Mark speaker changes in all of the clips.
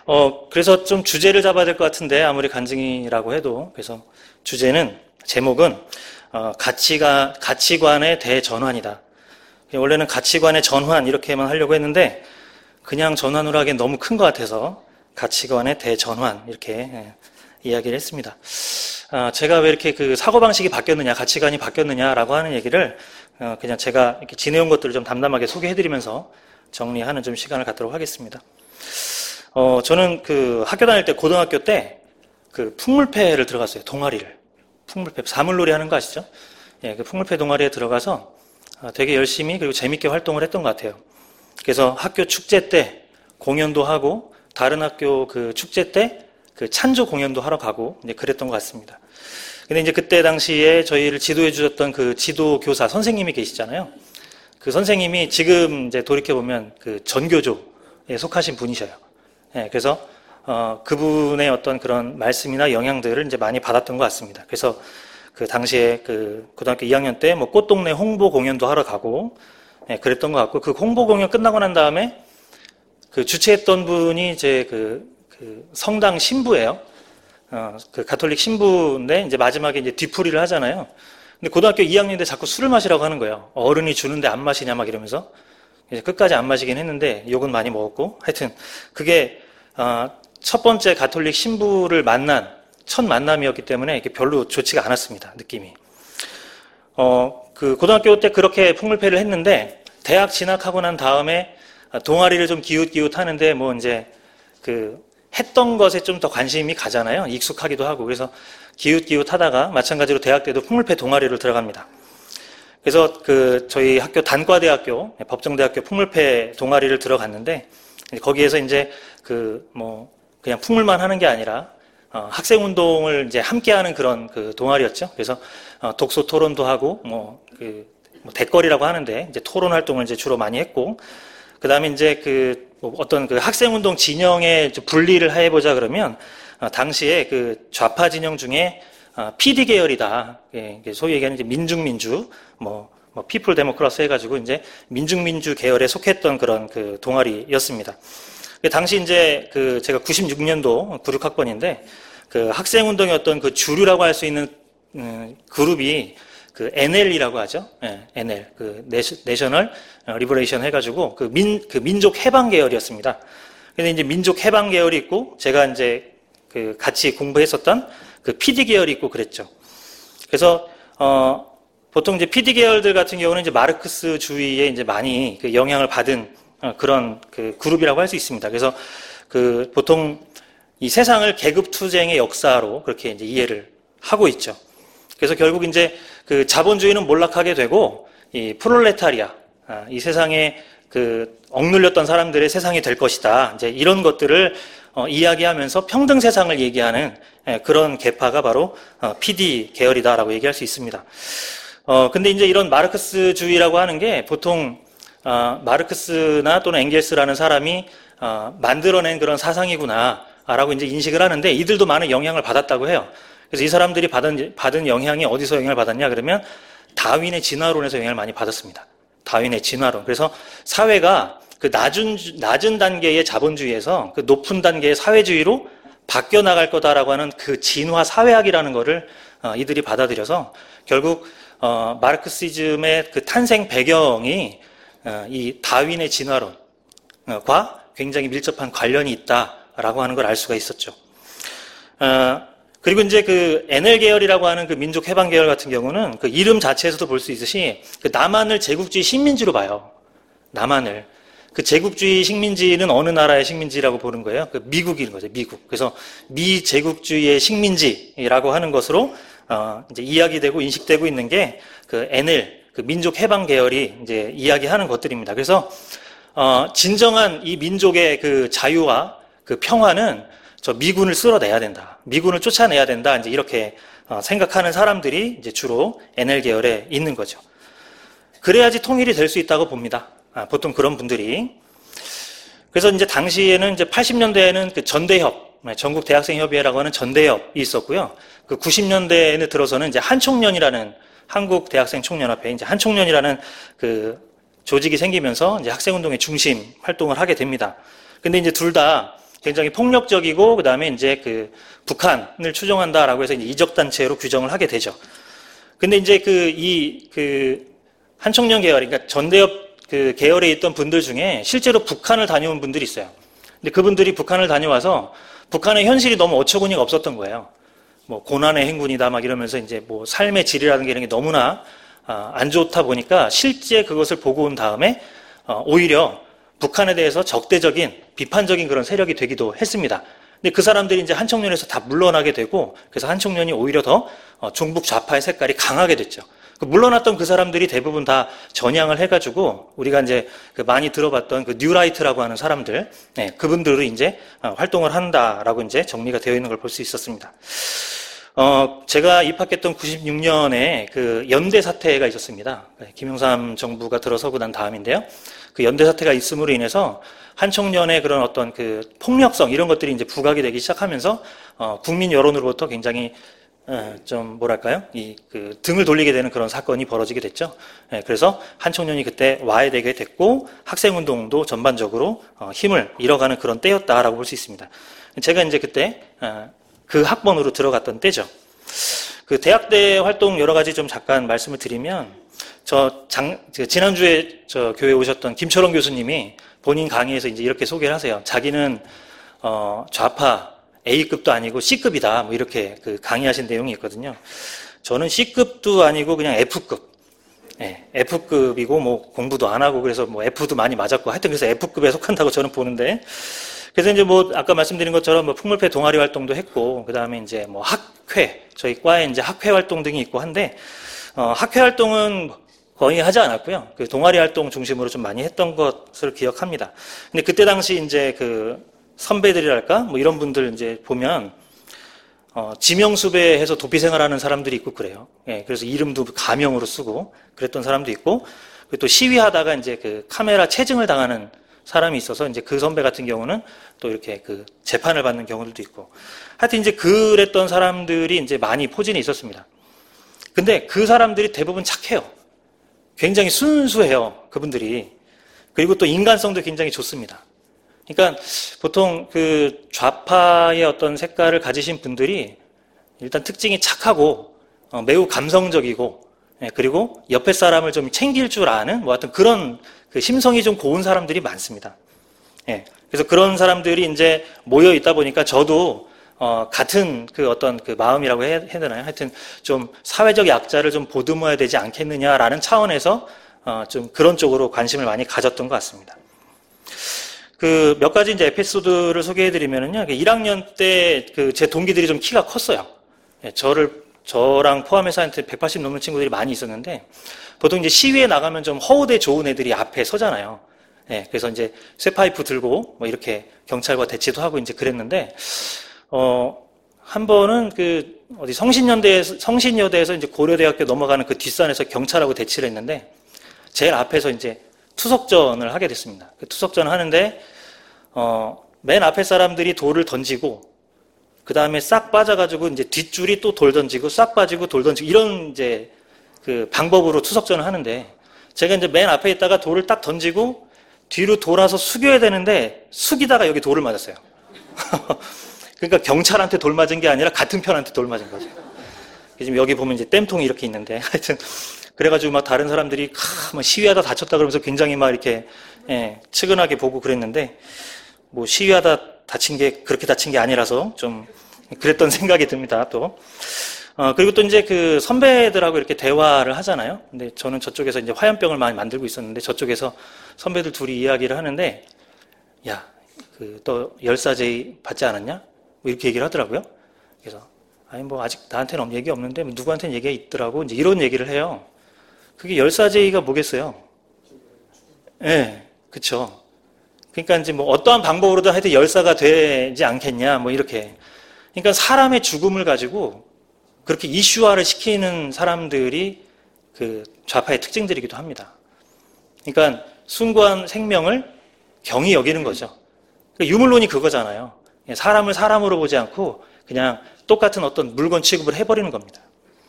Speaker 1: 그래서 좀 주제를 잡아야 될 것 같은데, 아무리 간증이라고 해도. 그래서 제목은, 가치관의 대전환이다. 원래는 가치관의 전환, 이렇게만 하려고 했는데, 그냥 전환으로 하기엔 너무 큰 것 같아서, 가치관의 대전환, 이렇게 이야기를 했습니다. 제가 왜 이렇게 그 사고방식이 바뀌었느냐, 가치관이 바뀌었느냐라고 하는 얘기를, 그냥 제가 이렇게 지내온 것들을 좀 담담하게 소개해드리면서 정리하는 좀 시간을 갖도록 하겠습니다. 저는 그 학교 다닐 때, 고등학교 때, 그 풍물패를 들어갔어요. 동아리를. 풍물패, 사물놀이 하는 거 아시죠? 예, 그 풍물패 동아리에 들어가서 되게 열심히 그리고 재밌게 활동을 했던 것 같아요. 그래서 학교 축제 때 공연도 하고, 다른 학교 그 축제 때 그 찬조 공연도 하러 가고, 이제 그랬던 것 같습니다. 근데 이제 그때 당시에 저희를 지도해 주셨던 그 지도교사 선생님이 계시잖아요. 그 선생님이 지금 이제 돌이켜보면 그 전교조에 속하신 분이셔요. 예, 그래서 그분의 어떤 그런 말씀이나 영향들을 이제 많이 받았던 것 같습니다. 그래서 그 당시에 그 고등학교 2학년 때 뭐 꽃동네 홍보 공연도 하러 가고, 예, 그랬던 것 같고, 그 홍보 공연 끝나고 난 다음에 그 주최했던 분이 이제 그 성당 신부예요. 그 가톨릭 신부인데 이제 마지막에 이제 뒤풀이를 하잖아요. 근데 고등학교 2학년인데 자꾸 술을 마시라고 하는 거예요. 어른이 주는데 안 마시냐 막 이러면서. 끝까지 안 마시긴 했는데 욕은 많이 먹었고, 하여튼 그게 첫 번째 가톨릭 신부를 만난 첫 만남이었기 때문에 이게 별로 좋지가 않았습니다. 느낌이. 그 고등학교 때 그렇게 풍물패를 했는데, 대학 진학하고 난 다음에 동아리를 좀 기웃기웃 하는데, 뭐 이제 그 했던 것에 좀 더 관심이 가잖아요. 익숙하기도 하고. 그래서 기웃기웃 하다가 마찬가지로 대학 때도 풍물패 동아리를 들어갑니다. 그래서 그 저희 학교 단과대학교, 법정대학교 풍물패 동아리를 들어갔는데, 거기에서 이제 그 뭐 그냥 풍물만 하는 게 아니라 학생운동을 이제 함께하는 그런 그 동아리였죠. 그래서 독서 토론도 하고, 뭐 대거리라고 하는데 이제 토론 활동을 이제 주로 많이 했고, 그 다음에 이제 뭐 어떤 그 학생운동 진영의 분리를 해보자 그러면, 당시에 그 좌파 진영 중에 PD 계열이다. 예, 소위 얘기하는 이제 민중민주, 뭐 피플 데모크라스 해가지고 이제 민중민주 계열에 속했던 그런 그 동아리였습니다. 당시 이제 제가 96년도 96학번인데, 그 학생운동의 어떤 그 주류라고 할 수 있는 그룹이 그 NL이라고 하죠. 예, NL, 그 내셔널 리버레이션 해가지고 그 민족 해방 계열이었습니다. 근데 이제 민족 해방 계열이 있고, 제가 이제 그 같이 공부했었던 그 PD 계열이 있고 그랬죠. 그래서 보통 이제 PD 계열들 같은 경우는 이제 마르크스주의에 이제 많이 그 영향을 받은 그런 그 그룹이라고 할 수 있습니다. 그래서 그 보통 이 세상을 계급 투쟁의 역사로 그렇게 이제 이해를 하고 있죠. 그래서 결국 이제 그 자본주의는 몰락하게 되고, 이 프롤레타리아, 이 세상에 그 억눌렸던 사람들의 세상이 될 것이다. 이제 이런 것들을 이야기하면서 평등 세상을 얘기하는 그런 계파가 바로 PD 계열이다라고 얘기할 수 있습니다. 근데 이제 이런 마르크스주의라고 하는 게 보통 마르크스나 또는 엥겔스라는 사람이 만들어낸 그런 사상이구나라고 이제 인식을 하는데, 이들도 많은 영향을 받았다고 해요. 그래서 이 사람들이 받은 영향이 어디서 영향을 받았냐 그러면 다윈의 진화론에서 영향을 많이 받았습니다. 다윈의 진화론. 그래서 사회가 그 낮은 단계의 자본주의에서 그 높은 단계의 사회주의로 바뀌어 나갈 거다라고 하는 그 진화 사회학이라는 거를 이들이 받아들여서 결국 마르크시즘의 그 탄생 배경이 이 다윈의 진화론과 굉장히 밀접한 관련이 있다라고 하는 걸 알 수가 있었죠. 그리고 이제 그 NL 계열이라고 하는 그 민족 해방 계열 같은 경우는 그 이름 자체에서도 볼 수 있듯이 그 남한을 제국주의 식민지로 봐요. 남한을. 그 제국주의 식민지는 어느 나라의 식민지라고 보는 거예요? 그 미국인 거죠, 미국. 그래서 미제국주의의 식민지라고 하는 것으로 이제 이야기되고 인식되고 있는 게 그 NL, 그 민족 해방 계열이 이제 이야기하는 것들입니다. 그래서 진정한 이 민족의 그 자유와 그 평화는 저 미군을 쓸어내야 된다. 미군을 쫓아내야 된다. 이제 이렇게 생각하는 사람들이 이제 주로 NL 계열에 있는 거죠. 그래야지 통일이 될 수 있다고 봅니다. 보통 그런 분들이. 그래서 이제 당시에는 이제 80년대에는 그 전대협, 전국 대학생 협의회라고 하는 전대협이 있었고요. 그 90년대에 들어서는 이제 한총련이라는 한국 대학생 총연합회, 이제 한총련이라는 그 조직이 생기면서 이제 학생운동의 중심 활동을 하게 됩니다. 근데 이제 둘 다 굉장히 폭력적이고 그다음에 이제 그 북한을 추종한다라고 해서 이제 이적단체로 규정을 하게 되죠. 근데 이제 한총련 계열, 그러니까 전대협 그 계열에 있던 분들 중에 실제로 북한을 다녀온 분들이 있어요. 근데 그분들이 북한을 다녀와서 북한의 현실이 너무 어처구니가 없었던 거예요. 뭐 고난의 행군이다 막 이러면서 이제 뭐 삶의 질이라는 게 이런 게 너무나 안 좋다 보니까 실제 그것을 보고 온 다음에 오히려 북한에 대해서 적대적인 비판적인 그런 세력이 되기도 했습니다. 근데 그 사람들이 이제 한총련에서 다 물러나게 되고 그래서 한총련이 오히려 더 종북 좌파의 색깔이 강하게 됐죠. 물러났던 그 사람들이 대부분 다 전향을 해가지고 우리가 이제 많이 들어봤던 그 뉴라이트라고 하는 사람들, 네, 그분들이 이제 활동을 한다라고 이제 정리가 되어 있는 걸 볼 수 있었습니다. 제가 입학했던 96년에 그 연대 사태가 있었습니다. 김영삼 정부가 들어서고 난 다음인데요. 그 연대 사태가 있음으로 인해서 한총련의 그런 어떤 그 폭력성 이런 것들이 이제 부각이 되기 시작하면서 국민 여론으로부터 굉장히 좀 뭐랄까요? 그 등을 돌리게 되는 그런 사건이 벌어지게 됐죠. 그래서 한총련이 그때 와해되게 됐고 학생운동도 전반적으로 힘을 잃어가는 그런 때였다라고 볼 수 있습니다. 제가 이제 그때 그 학번으로 들어갔던 때죠. 그 대학대 활동 여러 가지 좀 잠깐 말씀을 드리면 지난주에 저 교회에 오셨던 김철원 교수님이 본인 강의에서 이제 이렇게 소개를 하세요. 자기는 좌파 A급도 아니고 C급이다. 뭐 이렇게 그 강의하신 내용이 있거든요. 저는 C급도 아니고 그냥 F급. 네, F급이고 뭐 공부도 안 하고 그래서 뭐 F도 많이 맞았고 하여튼 그래서 F급에 속한다고 저는 보는데 그래서 이제 뭐 아까 말씀드린 것처럼 뭐 풍물패 동아리 활동도 했고 그다음에 이제 뭐 학회 저희 과에 이제 학회 활동 등이 있고 한데 학회 활동은 거의 하지 않았고요. 그 동아리 활동 중심으로 좀 많이 했던 것을 기억합니다. 근데 그때 당시 이제 그 선배들이랄까 뭐 이런 분들 이제 보면 지명수배해서 도피 생활하는 사람들이 있고 그래요. 예, 그래서 이름도 가명으로 쓰고 그랬던 사람도 있고 그리고 또 시위하다가 이제 그 카메라 체증을 당하는 사람이 있어서 이제 그 선배 같은 경우는 또 이렇게 그 재판을 받는 경우들도 있고 하여튼 이제 그랬던 사람들이 이제 많이 포진이 있었습니다. 근데 그 사람들이 대부분 착해요. 굉장히 순수해요. 그분들이. 그리고 또 인간성도 굉장히 좋습니다. 그러니까 보통 그 좌파의 어떤 색깔을 가지신 분들이 일단 특징이 착하고 매우 감성적이고 그리고 옆에 사람을 좀 챙길 줄 아는 뭐 하여튼 그런 그 심성이 좀 고운 사람들이 많습니다. 그래서 그런 사람들이 이제 모여 있다 보니까 저도 같은 그 어떤 그 마음이라고 해야 되나요? 하여튼 좀 사회적 약자를 좀 보듬어야 되지 않겠느냐라는 차원에서 좀 그런 쪽으로 관심을 많이 가졌던 것 같습니다. 그 몇 가지 이제 에피소드를 소개해드리면은요, 1학년 때 그 제 동기들이 좀 키가 컸어요. 저랑 포함해서 한테 180 넘는 친구들이 많이 있었는데, 보통 이제 시위에 나가면 좀 허우대 좋은 애들이 앞에 서잖아요. 그래서 이제 쇠파이프 들고 뭐 이렇게 경찰과 대치도 하고 이제 그랬는데, 한 번은 그 어디 성신여대에서 이제 고려대학교 넘어가는 그 뒷산에서 경찰하고 대치를 했는데, 제일 앞에서 이제 투석전을 하게 됐습니다. 그 투석전을 하는데 맨 앞에 사람들이 돌을 던지고 그 다음에 싹 빠져가지고 이제 뒷줄이 또 돌 던지고 싹 빠지고 돌 던지고 이런 이제 그 방법으로 투석전을 하는데 제가 이제 맨 앞에 있다가 돌을 딱 던지고 뒤로 돌아서 숙여야 되는데 숙이다가 여기 돌을 맞았어요. 그러니까 경찰한테 돌 맞은 게 아니라 같은 편한테 돌 맞은 거죠. 지금 여기 보면 이제 땜통이 이렇게 있는데 하여튼 그래가지고 막 다른 사람들이 뭐 시위하다 다쳤다 그러면서 굉장히 막 이렇게 측은하게 보고 그랬는데 뭐 시위하다 다친 게 그렇게 다친 게 아니라서 좀 그랬던 생각이 듭니다. 또 그리고 또 이제 그 선배들하고 이렇게 대화를 하잖아요. 근데 저는 저쪽에서 이제 화염병을 많이 만들고 있었는데 저쪽에서 선배들 둘이 이야기를 하는데 야, 그 또 열사제의 받지 않았냐? 뭐 이렇게 얘기를 하더라고요. 그래서 아니 뭐 아직 나한테는 얘기 없는데 누구한테는 얘기가 있더라고 이제 이런 얘기를 해요. 그게 열사제의가 뭐겠어요? 그쵸. 그러니까 이제 뭐 어떠한 방법으로든 하여튼 열사가 되지 않겠냐, 뭐 이렇게. 그러니까 사람의 죽음을 가지고 그렇게 이슈화를 시키는 사람들이 그 좌파의 특징들이기도 합니다. 그러니까 숭고한 생명을 경히 여기는 거죠. 그러니까 유물론이 그거잖아요. 사람을 사람으로 보지 않고 그냥 똑같은 어떤 물건 취급을 해버리는 겁니다.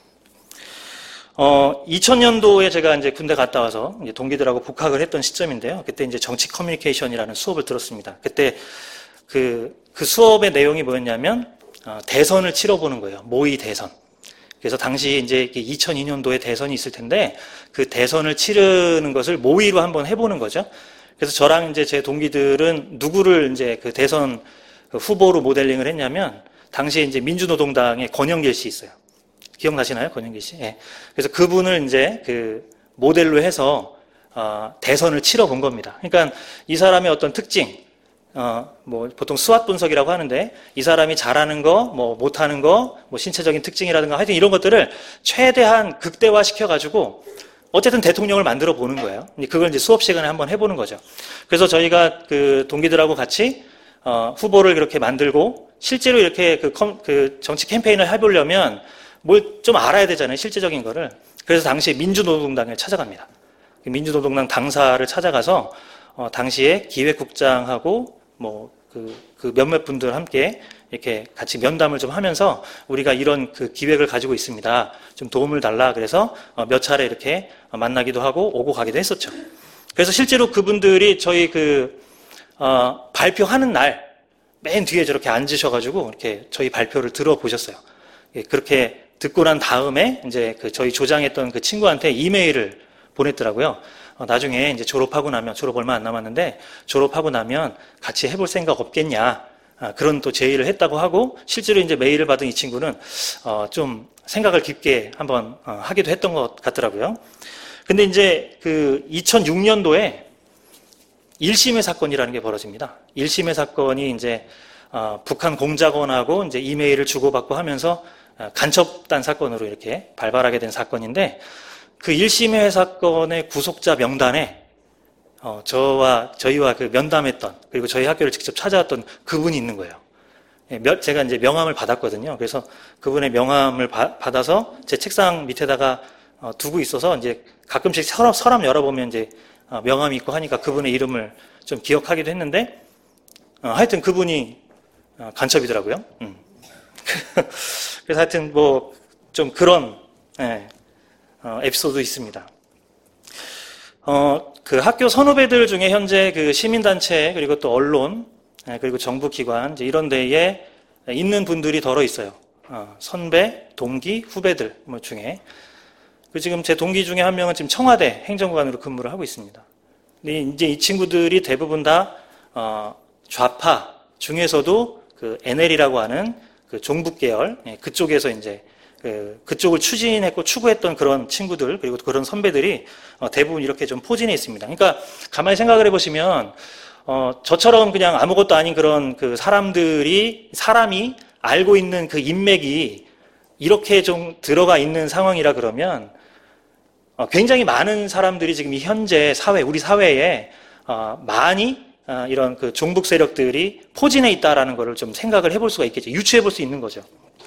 Speaker 1: 2000년도에 제가 이제 군대 갔다 와서 이제 동기들하고 복학을 했던 시점인데요. 그때 이제 정치 커뮤니케이션이라는 수업을 들었습니다. 그때 그 수업의 내용이 뭐였냐면, 대선을 치러보는 거예요. 모의 대선. 그래서 당시 이제 2002년도에 대선이 있을 텐데, 그 대선을 치르는 것을 모의로 한번 해보는 거죠. 그래서 저랑 이제 제 동기들은 누구를 이제 그 대선 후보로 모델링을 했냐면, 당시에 이제 민주노동당의 권영길 씨 있어요. 기억나시나요? 권영길 씨? 예. 그래서 그분을 이제 그 모델로 해서, 대선을 치러본 겁니다. 그러니까 이 사람의 어떤 특징, 뭐 보통 스왓 분석이라고 하는데, 이 사람이 잘하는 거, 뭐 못하는 거, 뭐 신체적인 특징이라든가 하여튼 이런 것들을 최대한 극대화 시켜가지고 어쨌든 대통령을 만들어 보는 거예요. 그걸 이제 수업 시간에 한번 해보는 거죠. 그래서 저희가 그 동기들하고 같이 후보를 그렇게 만들고, 실제로 이렇게 그 정치 캠페인을 해보려면 뭘 좀 알아야 되잖아요. 실제적인 거를. 그래서 당시에 민주노동당을 찾아갑니다. 민주노동당 당사를 찾아가서 당시에 기획국장하고 뭐 그 몇몇 분들 함께 이렇게 같이 면담을 좀 하면서, 우리가 이런 그 기획을 가지고 있습니다. 좀 도움을 달라. 그래서 몇 차례 이렇게 만나기도 하고 오고 가기도 했었죠. 그래서 실제로 그분들이 저희 발표하는 날 맨 뒤에 저렇게 앉으셔가지고 이렇게 저희 발표를 들어보셨어요. 그렇게 듣고 난 다음에 이제 저희 조장했던 그 친구한테 이메일을 보냈더라고요. 나중에 이제 졸업 얼마 안 남았는데, 졸업하고 나면 같이 해볼 생각 없겠냐. 그런 또 제의를 했다고 하고, 실제로 이제 메일을 받은 이 친구는, 좀 생각을 깊게 한번 하기도 했던 것 같더라고요. 근데 이제 2006년도에 1심의 사건이라는 게 벌어집니다. 1심의 사건이 이제, 북한 공작원하고 이제 이메일을 주고받고 하면서 간첩단 사건으로 이렇게 발발하게 된 사건인데, 그 1심의 사건의 구속자 명단에 저희와 그 면담했던, 그리고 저희 학교를 직접 찾아왔던 그분이 있는 거예요. 제가 이제 명함을 받았거든요. 그래서 그분의 명함을 받아서 제 책상 밑에다가 두고 있어서, 이제 가끔씩 서랍 열어보면 이제 명함이 있고 하니까 그분의 이름을 좀 기억하기도 했는데, 하여튼 그분이 간첩이더라고요. 그래서 하여튼 뭐 좀 그런 에피소드 있습니다. 그 학교 선후배들 중에 현재 그 시민단체, 그리고 또 언론, 그리고 정부기관, 이제 이런 데에 있는 분들이 덜어 있어요. 선배, 동기, 후배들 뭐 중에. 지금 제 동기 중에 한 명은 지금 청와대 행정관으로 근무를 하고 있습니다. 근데 이제 이 친구들이 대부분 다 좌파 중에서도 그 NL이라고 하는 그 종북 계열, 그쪽에서 이제 그쪽을 추진했고 추구했던 그런 친구들, 그리고 그런 선배들이 대부분 이렇게 좀 포진해 있습니다. 그러니까 가만히 생각을 해보시면, 저처럼 그냥 아무것도 아닌 그런 그 사람이 알고 있는 그 인맥이 이렇게 좀 들어가 있는 상황이라 그러면, 굉장히 많은 사람들이 지금 이 현재 우리 사회에 많이 이런 그 종북 세력들이 포진해 있다라는 것을 좀 생각을 해볼 수가 있겠죠. 유추해 볼 수 있는 거죠.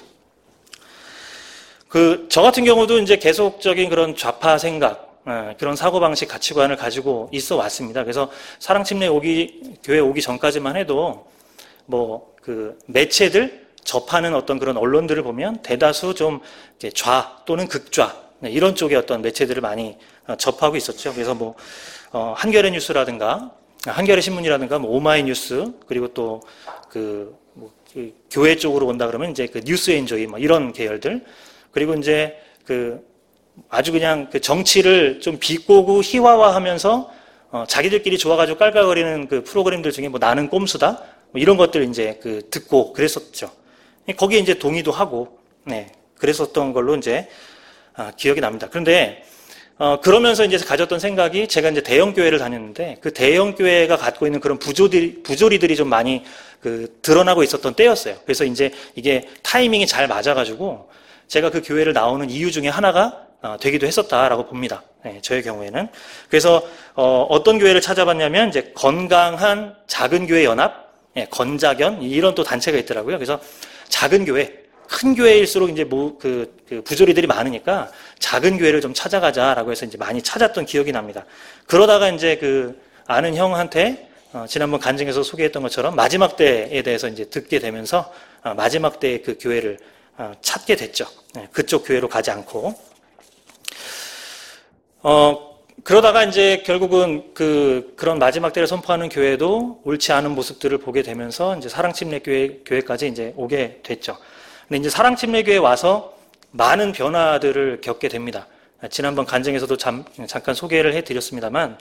Speaker 1: 저 같은 경우도 이제 계속적인 그런 좌파 생각, 그런 사고방식, 가치관을 가지고 있어 왔습니다. 그래서 사랑침례 교회 오기 전까지만 해도 뭐 그 매체들, 접하는 어떤 그런 언론들을 보면 대다수 좀 좌 또는 극좌, 이런 쪽의 어떤 매체들을 많이 접하고 있었죠. 그래서 뭐, 한겨레 뉴스라든가, 한겨레 신문이라든가, 뭐, 오마이뉴스, 그리고 또 그 교회 쪽으로 온다 그러면 이제 그 뉴스엔조이, 뭐, 이런 계열들. 그리고 이제 아주 그냥 그 정치를 좀 비꼬고 희화화하면서 자기들끼리 좋아가지고 깔깔거리는 그 프로그램들 중에 뭐 나는 꼼수다, 뭐 이런 것들 이제 듣고 그랬었죠. 거기에 이제 동의도 하고, 그랬었던 걸로 이제 기억이 납니다. 그런데 그러면서 이제 가졌던 생각이, 제가 이제 대형 교회를 다녔는데 그 대형 교회가 갖고 있는 그런 부조리들이 좀 많이 드러나고 있었던 때였어요. 그래서 이제 이게 타이밍이 잘 맞아가지고 제가 그 교회를 나오는 이유 중에 하나가 되기도 했었다라고 봅니다. 저의 경우에는. 그래서 어떤 교회를 찾아봤냐면 이제 건강한 작은 교회 연합, 건작연, 이런 또 단체가 있더라고요. 그래서 작은 교회, 큰 교회일수록 이제 그 부조리들이 많으니까 작은 교회를 좀 찾아가자라고 해서 이제 많이 찾았던 기억이 납니다. 그러다가 이제 아는 형한테 지난번 간증에서 소개했던 것처럼 마지막 때에 대해서 이제 듣게 되면서 마지막 때의 그 교회를 찾게 됐죠. 그쪽 교회로 가지 않고. 그러다가 이제 결국은 그런 마지막 때를 선포하는 교회도 옳지 않은 모습들을 보게 되면서 이제 사랑침례교회까지 이제 오게 됐죠. 근데 이제 사랑침례교회에 와서 많은 변화들을 겪게 됩니다. 지난번 간증에서도 잠깐 소개를 해드렸습니다만,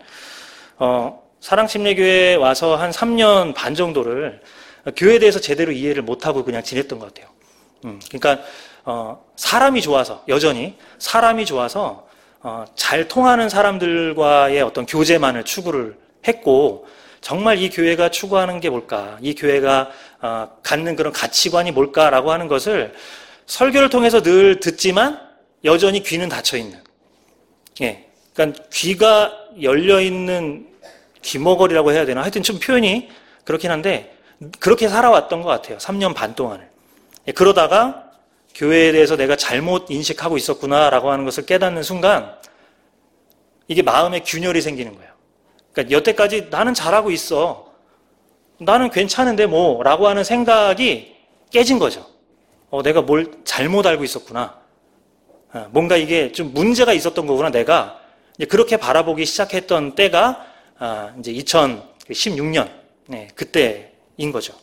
Speaker 1: 사랑침례교회에 와서 한 3년 반 정도를 교회에 대해서 제대로 이해를 못하고 그냥 지냈던 것 같아요. 그러니까, 사람이 좋아서, 여전히 사람이 좋아서, 잘 통하는 사람들과의 어떤 교제만을 추구를 했고, 정말 이 교회가 추구하는 게 뭘까? 이 교회가 갖는 그런 가치관이 뭘까라고 하는 것을 설교를 통해서 늘 듣지만 여전히 귀는 닫혀 있는. 예. 그러니까 귀가 열려 있는 귀머거리라고 해야 되나? 하여튼 좀 표현이 그렇긴 한데 그렇게 살아왔던 것 같아요. 3년 반 동안을. 예, 그러다가 교회에 대해서 내가 잘못 인식하고 있었구나라고 하는 것을 깨닫는 순간 이게 마음에 균열이 생기는 거예요. 그러니까 여태까지 나는 잘하고 있어. 나는 괜찮은데 뭐 라고 하는 생각이 깨진 거죠. 내가 뭘 잘못 알고 있었구나. 뭔가 이게 좀 문제가 있었던 거구나. 내가 이제 그렇게 바라보기 시작했던 때가 이제 2016년 그때인 거죠.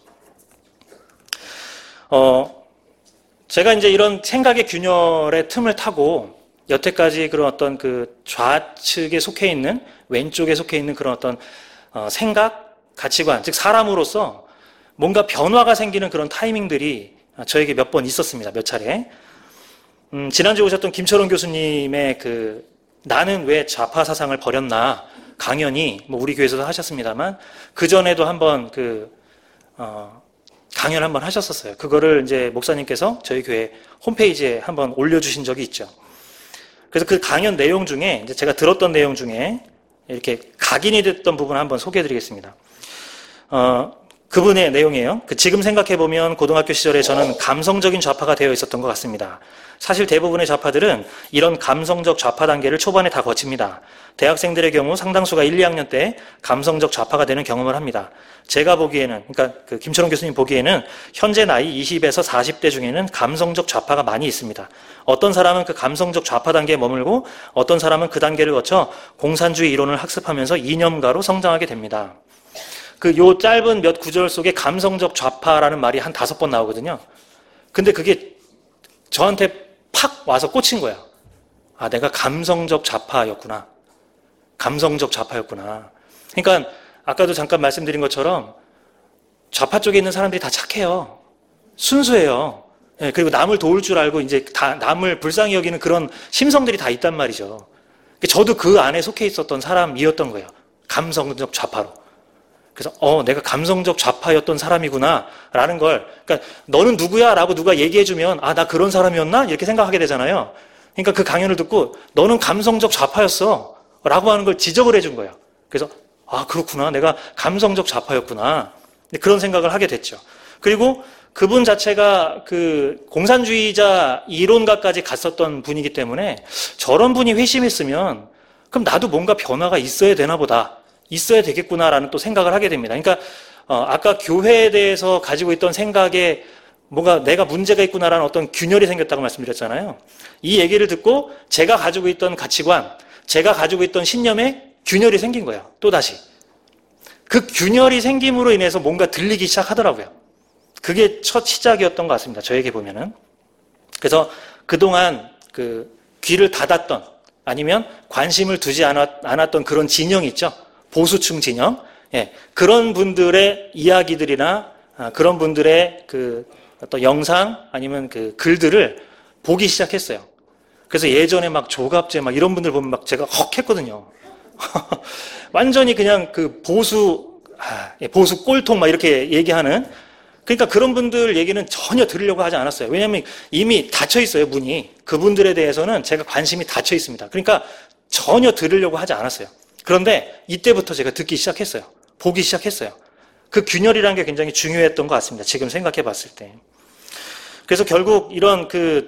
Speaker 1: 제가 이제 이런 생각의 균열의 틈을 타고 여태까지 그런 어떤 그 좌측에 속해 있는 왼쪽에 속해 있는 그런 어떤 생각, 가치관, 즉 사람으로서 뭔가 변화가 생기는 그런 타이밍들이 저에게 몇 번 있었습니다. 몇 차례. 지난주에 오셨던 김철원 교수님의 나는 왜 좌파 사상을 버렸나 강연이 뭐 우리 교회에서도 하셨습니다만 그 전에도 한번 강연 한번 하셨었어요. 그거를 이제 목사님께서 저희 교회 홈페이지에 한번 올려주신 적이 있죠. 그래서 그 강연 내용 중에 이제 제가 들었던 내용 중에 이렇게 각인이 됐던 부분을 한번 소개해드리겠습니다. 그분의 내용이에요. 지금 생각해보면 고등학교 시절에 저는 감성적인 좌파가 되어 있었던 것 같습니다. 사실 대부분의 좌파들은 이런 감성적 좌파 단계를 초반에 다 거칩니다. 대학생들의 경우 상당수가 1, 2학년 때 감성적 좌파가 되는 경험을 합니다. 제가 보기에는, 그러니까 김철원 교수님 보기에는 현재 나이 20에서 40대 중에는 감성적 좌파가 많이 있습니다. 어떤 사람은 그 감성적 좌파 단계에 머물고 어떤 사람은 그 단계를 거쳐 공산주의 이론을 학습하면서 이념가로 성장하게 됩니다. 요 짧은 몇 구절 속에 감성적 좌파라는 말이 한 5번 나오거든요. 근데 그게 저한테 팍 와서 꽂힌 거야. 내가 감성적 좌파였구나. 감성적 좌파였구나. 그러니까 아까도 잠깐 말씀드린 것처럼 좌파 쪽에 있는 사람들이 다 착해요. 순수해요. 그리고 남을 도울 줄 알고 이제 다 남을 불쌍히 여기는 그런 심성들이 다 있단 말이죠. 저도 그 안에 속해 있었던 사람이었던 거예요. 감성적 좌파로. 그래서 내가 감성적 좌파였던 사람이구나 라는 걸, 그러니까 너는 누구야? 라고 누가 얘기해주면 나 그런 사람이었나? 이렇게 생각하게 되잖아요. 그러니까 그 강연을 듣고 너는 감성적 좌파였어 라고 하는 걸 지적을 해준 거예요. 그래서 그렇구나. 내가 감성적 좌파였구나. 그런 생각을 하게 됐죠. 그리고 그분 자체가 공산주의자 이론가까지 갔었던 분이기 때문에 저런 분이 회심했으면 그럼 나도 뭔가 변화가 있어야 되나 보다. 있어야 되겠구나라는 또 생각을 하게 됩니다. 그러니까 아까 교회에 대해서 가지고 있던 생각에 뭔가 내가 문제가 있구나라는 어떤 균열이 생겼다고 말씀드렸잖아요. 이 얘기를 듣고 제가 가지고 있던 가치관, 제가 가지고 있던 신념에 균열이 생긴 거예요. 또다시. 그 균열이 생김으로 인해서 뭔가 들리기 시작하더라고요. 그게 첫 시작이었던 것 같습니다. 저에게 보면은. 그래서 그동안 귀를 닫았던 아니면 관심을 두지 않았던 그런 진영이 있죠. 보수층 진영, 그런 분들의 이야기들이나 그런 분들의 어떤 영상 아니면 글들을 보기 시작했어요. 그래서 예전에 막 조갑제 막 이런 분들 보면 막 제가 헉 했거든요. 완전히 그냥 보수 꼴통 막 이렇게 얘기하는, 그러니까 그런 분들 얘기는 전혀 들으려고 하지 않았어요. 왜냐하면 이미 닫혀 있어요, 문이. 그분들에 대해서는 제가 관심이 닫혀 있습니다. 그러니까 전혀 들으려고 하지 않았어요. 그런데 이때부터 제가 듣기 시작했어요. 보기 시작했어요. 그 균열이라는 게 굉장히 중요했던 것 같습니다. 지금 생각해 봤을 때. 그래서 결국 이런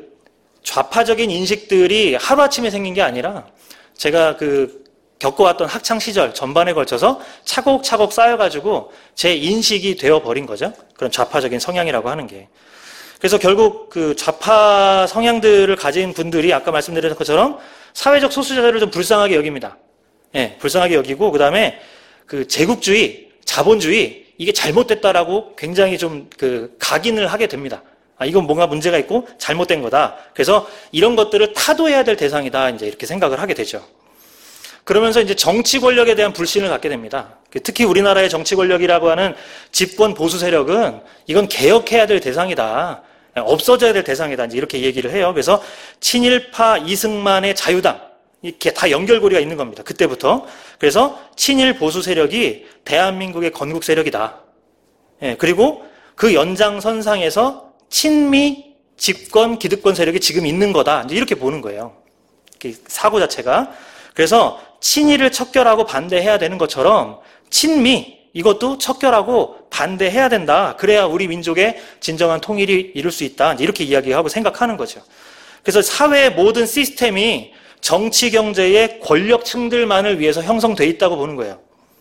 Speaker 1: 좌파적인 인식들이 하루아침에 생긴 게 아니라 제가 겪어왔던 학창시절 전반에 걸쳐서 차곡차곡 쌓여가지고 제 인식이 되어버린 거죠. 그런 좌파적인 성향이라고 하는 게. 그래서 결국 좌파 성향들을 가진 분들이 아까 말씀드린 것처럼 사회적 소수자들을 좀 불쌍하게 여깁니다. 예, 불쌍하게 여기고, 그 다음에 그 제국주의, 자본주의, 이게 잘못됐다라고 굉장히 좀 각인을 하게 됩니다. 아, 이건 뭔가 문제가 있고 잘못된 거다. 그래서 이런 것들을 타도해야 될 대상이다. 이제 이렇게 생각을 하게 되죠. 그러면서 이제 정치 권력에 대한 불신을 갖게 됩니다. 특히 우리나라의 정치 권력이라고 하는 집권 보수 세력은 이건 개혁해야 될 대상이다. 없어져야 될 대상이다. 이제 이렇게 얘기를 해요. 그래서 친일파 이승만의 자유당, 이렇게 다 연결고리가 있는 겁니다. 그때부터. 그래서 친일 보수 세력이 대한민국의 건국 세력이다. 예, 그리고 그 연장선상에서 친미 집권 기득권 세력이 지금 있는 거다. 이제 이렇게 보는 거예요. 사고 자체가. 그래서 친일을 척결하고 반대해야 되는 것처럼 친미 이것도 척결하고 반대해야 된다. 그래야 우리 민족의 진정한 통일이 이룰 수 있다. 이렇게 이야기하고 생각하는 거죠. 그래서 사회의 모든 시스템이 정치 경제의 권력층들만을 위해서 형성되어 있다고 보는 거예요.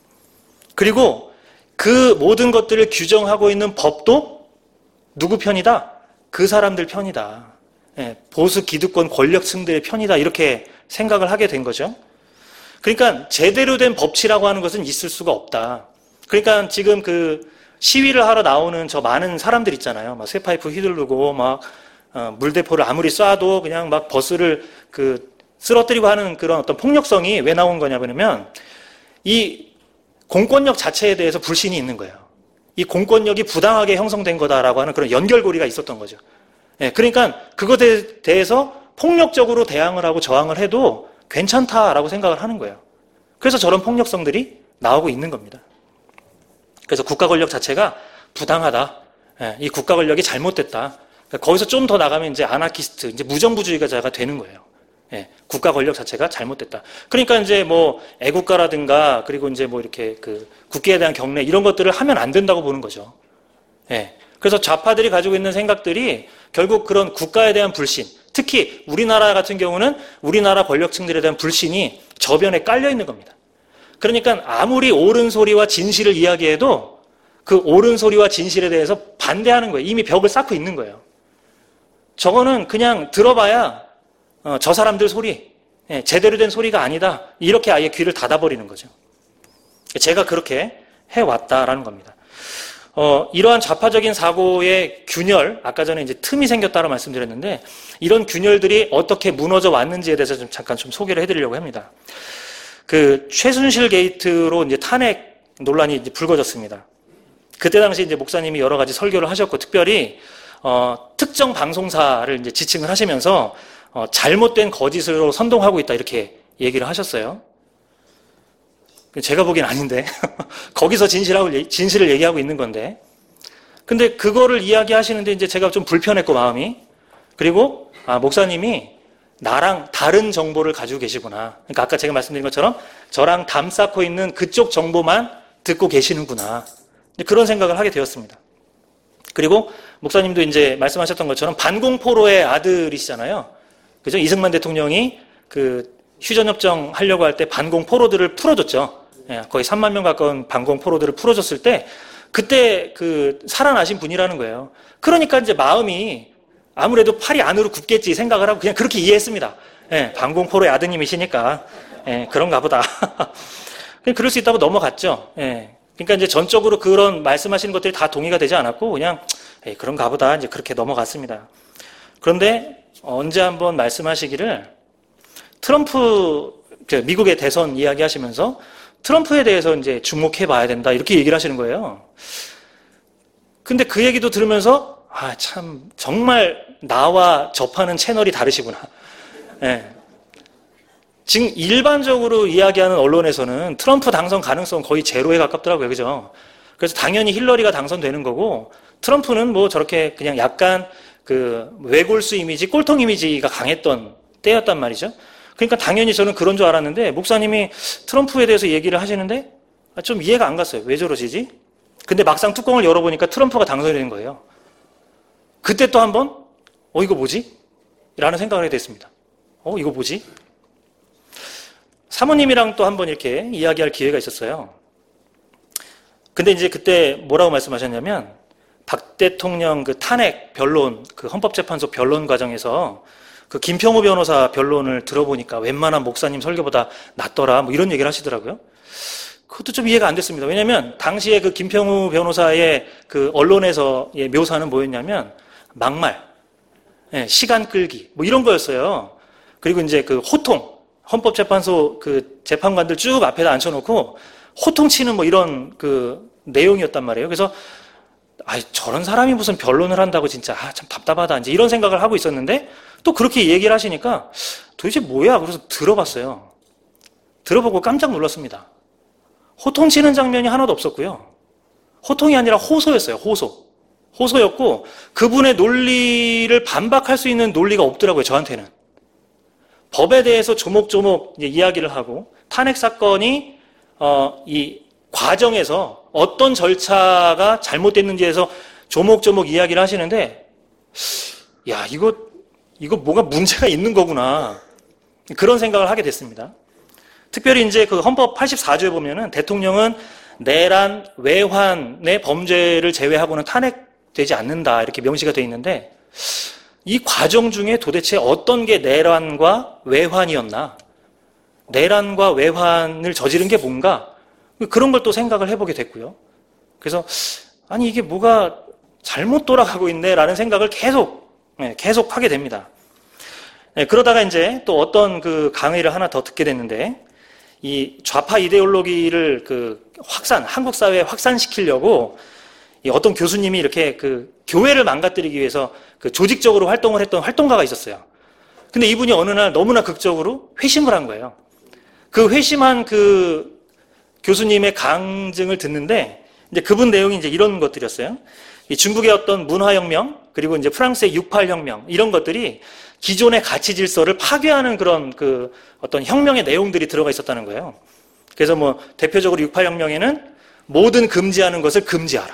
Speaker 1: 그리고 그 모든 것들을 규정하고 있는 법도 누구 편이다? 그 사람들 편이다. 보수 기득권 권력층들의 편이다. 이렇게 생각을 하게 된 거죠. 그러니까 제대로 된 법치라고 하는 것은 있을 수가 없다. 그러니까 지금 시위를 하러 나오는 저 많은 사람들 있잖아요. 막 쇠파이프 휘두르고 막 물대포를 아무리 쏴도 그냥 막 버스를 쓰러뜨리고 하는 그런 어떤 폭력성이 왜 나온 거냐면 이 공권력 자체에 대해서 불신이 있는 거예요. 이 공권력이 부당하게 형성된 거다라고 하는 그런 연결고리가 있었던 거죠. 그러니까 그것에 대해서 폭력적으로 대항을 하고 저항을 해도 괜찮다라고 생각을 하는 거예요. 그래서 저런 폭력성들이 나오고 있는 겁니다. 그래서 국가 권력 자체가 부당하다. 이 국가 권력이 잘못됐다. 거기서 좀 더 나가면 이제 아나키스트, 이제 무정부주의자가 되는 거예요. 국가 권력 자체가 잘못됐다. 그러니까 이제 뭐 애국가라든가 그리고 이제 뭐 이렇게 국기에 대한 경례 이런 것들을 하면 안 된다고 보는 거죠. 그래서 좌파들이 가지고 있는 생각들이 결국 그런 국가에 대한 불신, 특히 우리나라 같은 경우는 우리나라 권력층들에 대한 불신이 저변에 깔려 있는 겁니다. 그러니까 아무리 옳은 소리와 진실을 이야기해도 그 옳은 소리와 진실에 대해서 반대하는 거예요. 이미 벽을 쌓고 있는 거예요. 저거는 그냥 들어봐야 저 사람들 소리, 제대로 된 소리가 아니다. 이렇게 아예 귀를 닫아버리는 거죠. 제가 그렇게 해왔다라는 겁니다. 이러한 좌파적인 사고의 균열, 아까 전에 이제 틈이 생겼다고 말씀드렸는데, 이런 균열들이 어떻게 무너져 왔는지에 대해서 좀 잠깐 좀 소개를 해드리려고 합니다. 최순실 게이트로 이제 탄핵 논란이 이제 불거졌습니다. 그때 당시 이제 목사님이 여러 가지 설교를 하셨고, 특별히, 특정 방송사를 이제 지칭을 하시면서, 잘못된 거짓으로 선동하고 있다, 이렇게 얘기를 하셨어요. 제가 보기엔 아닌데 거기서 진실을 얘기하고 있는 건데, 근데 그거를 이야기하시는데 이제 제가 좀 불편했고 마음이, 그리고 목사님이 나랑 다른 정보를 가지고 계시구나. 그러니까 아까 제가 말씀드린 것처럼 저랑 담 쌓고 있는 그쪽 정보만 듣고 계시는구나. 그런 생각을 하게 되었습니다. 그리고 목사님도 이제 말씀하셨던 것처럼 반공포로의 아들이시잖아요. 그죠? 이승만 대통령이 휴전협정 하려고 할 때 반공포로들을 풀어줬죠. 거의 3만 명 가까운 반공포로들을 풀어줬을 때 그때 살아나신 분이라는 거예요. 그러니까 이제 마음이 아무래도 팔이 안으로 굽겠지 생각을 하고 그냥 그렇게 이해했습니다. 반공포로의 아드님이시니까 그런가 보다. 그냥 그럴 수 있다고 넘어갔죠. 그러니까 이제 전적으로 그런 말씀하시는 것들이 다 동의가 되지 않았고 그냥 그런가 보다 이제 그렇게 넘어갔습니다. 그런데 언제 한번 말씀하시기를 트럼프 미국의 대선 이야기하시면서 트럼프에 대해서 이제 주목해 봐야 된다 이렇게 얘기를 하시는 거예요. 근데 그 얘기도 들으면서 참 정말 나와 접하는 채널이 다르시구나. 지금 일반적으로 이야기하는 언론에서는 트럼프 당선 가능성 거의 제로에 가깝더라고요. 그죠? 그래서 당연히 힐러리가 당선되는 거고 트럼프는 뭐 저렇게 그냥 약간 외골수 이미지, 꼴통 이미지가 강했던 때였단 말이죠. 그러니까 당연히 저는 그런 줄 알았는데 목사님이 트럼프에 대해서 얘기를 하시는데 좀 이해가 안 갔어요. 왜 저러시지? 근데 막상 뚜껑을 열어보니까 트럼프가 당선이 된 거예요. 그때 또 한번 이거 뭐지? 라는 생각을 하게 됐습니다. 이거 뭐지? 사모님이랑 또 한번 이렇게 이야기할 기회가 있었어요. 근데 이제 그때 뭐라고 말씀하셨냐면 박 대통령 탄핵 변론, 헌법재판소 변론 과정에서 그 김평우 변호사 변론을 들어보니까 웬만한 목사님 설교보다 낫더라, 뭐 이런 얘기를 하시더라고요. 그것도 좀 이해가 안 됐습니다. 왜냐면 당시에 그 김평우 변호사의 그 언론에서의 묘사는 뭐였냐면 막말, 시간 끌기, 뭐 이런 거였어요. 그리고 이제 그 호통, 헌법재판소 그 재판관들 쭉 앞에다 앉혀놓고 호통치는 뭐 이런 그 내용이었단 말이에요. 그래서 저런 사람이 무슨 변론을 한다고 진짜 참 답답하다 이제 이런 생각을 하고 있었는데 또 그렇게 얘기를 하시니까 도대체 뭐야? 그래서 들어봤어요. 들어보고 깜짝 놀랐습니다. 호통치는 장면이 하나도 없었고요. 호통이 아니라 호소였어요. 호소였고 그분의 논리를 반박할 수 있는 논리가 없더라고요. 저한테는. 법에 대해서 조목조목 이야기를 하고 탄핵 사건이 이 과정에서 어떤 절차가 잘못됐는지에서 조목조목 이야기를 하시는데 야 이거 뭐가 문제가 있는 거구나 그런 생각을 하게 됐습니다. 특별히 이제 그 헌법 84조에 보면은 대통령은 내란, 외환의 범죄를 제외하고는 탄핵되지 않는다 이렇게 명시가 되어 있는데 이 과정 중에 도대체 어떤 게 내란과 외환이었나? 내란과 외환을 저지른 게 뭔가? 그런 걸 또 생각을 해보게 됐고요. 그래서 아니 이게 뭐가 잘못 돌아가고 있네라는 생각을 계속 하게 됩니다. 그러다가 이제 또 어떤 그 강의를 하나 더 듣게 됐는데 이 좌파 이데올로기를 그 한국 사회에 확산시키려고 어떤 교수님이 이렇게 그 교회를 망가뜨리기 위해서 그 조직적으로 활동을 했던 활동가가 있었어요. 근데 이분이 어느 날 너무나 극적으로 회심을 한 거예요. 그 회심한 그 교수님의 강증을 듣는데 이제 그분 내용이 이제 이런 것들이었어요. 이 중국의 어떤 문화혁명 그리고 이제 프랑스의 68혁명 이런 것들이 기존의 가치 질서를 파괴하는 그런 그 어떤 혁명의 내용들이 들어가 있었다는 거예요. 그래서 뭐 대표적으로 68혁명에는 모든 금지하는 것을 금지하라.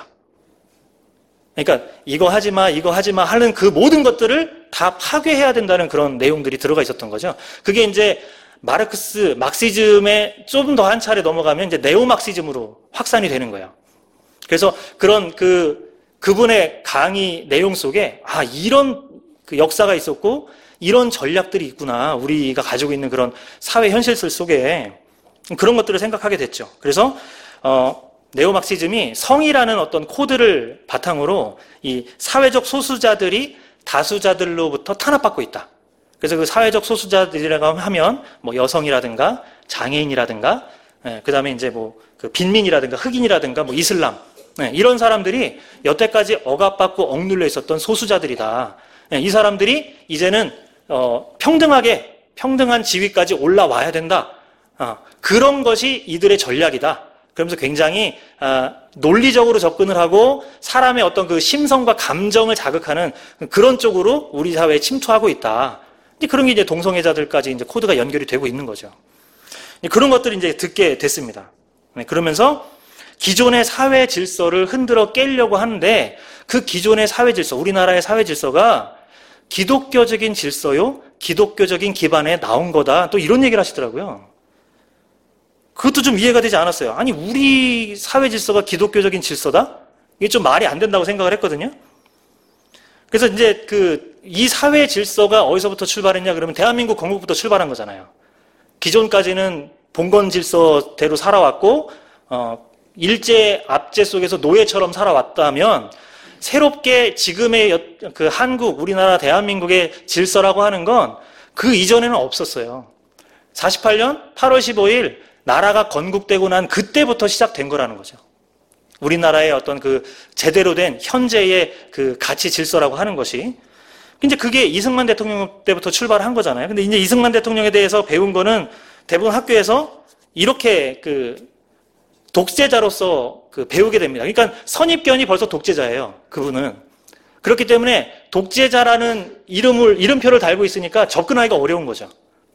Speaker 1: 그러니까 이거 하지 마 하는 그 모든 것들을 다 파괴해야 된다는 그런 내용들이 들어가 있었던 거죠. 그게 이제 막시즘에 좀 더 한 차례 넘어가면 이제 네오막시즘으로 확산이 되는 거예요. 그래서 그런 그분의 강의 내용 속에 이런 그 역사가 있었고 이런 전략들이 있구나. 우리가 가지고 있는 그런 사회 현실들 속에 그런 것들을 생각하게 됐죠. 그래서 네오막시즘이 성이라는 어떤 코드를 바탕으로 이 사회적 소수자들이 다수자들로부터 탄압받고 있다. 그래서 그 사회적 소수자들이라고 하면 뭐 여성이라든가 장애인이라든가 그 다음에 이제 뭐 그 빈민이라든가 흑인이라든가 뭐 이슬람 이런 사람들이 여태까지 억압받고 억눌려 있었던 소수자들이다. 이 사람들이 이제는 평등한 지위까지 올라와야 된다. 그런 것이 이들의 전략이다. 그러면서 굉장히 논리적으로 접근을 하고 사람의 어떤 그 심성과 감정을 자극하는 그런 쪽으로 우리 사회에 침투하고 있다. 그런 게 이제 동성애자들까지 이제 코드가 연결이 되고 있는 거죠. 그런 것들을 이제 듣게 됐습니다. 그러면서 기존의 사회 질서를 흔들어 깨려고 하는데 그 기존의 사회 질서, 우리나라의 사회 질서가 기독교적인 질서요, 기독교적인 기반에 나온 거다. 또 이런 얘기를 하시더라고요. 그것도 좀 이해가 되지 않았어요. 아니, 우리 사회 질서가 기독교적인 질서다? 이게 좀 말이 안 된다고 생각을 했거든요. 그래서 이제 이 사회 질서가 어디서부터 출발했냐 그러면 대한민국 건국부터 출발한 거잖아요. 기존까지는 봉건 질서대로 살아왔고, 일제 압제 속에서 노예처럼 살아왔다면, 새롭게 지금의 그 한국, 우리나라 대한민국의 질서라고 하는 건 그 이전에는 없었어요. 48년 8월 15일 나라가 건국되고 난 그때부터 시작된 거라는 거죠. 우리나라의 어떤 그 제대로 된 현재의 그 가치 질서라고 하는 것이. 이제 그게 이승만 대통령 때부터 출발한 거잖아요. 근데 이제 이승만 대통령에 대해서 배운 거는 대부분 학교에서 이렇게 독재자로서 배우게 됩니다. 그러니까 선입견이 벌써 독재자예요. 그분은. 그렇기 때문에 독재자라는 이름표를 달고 있으니까 접근하기가 어려운 거죠.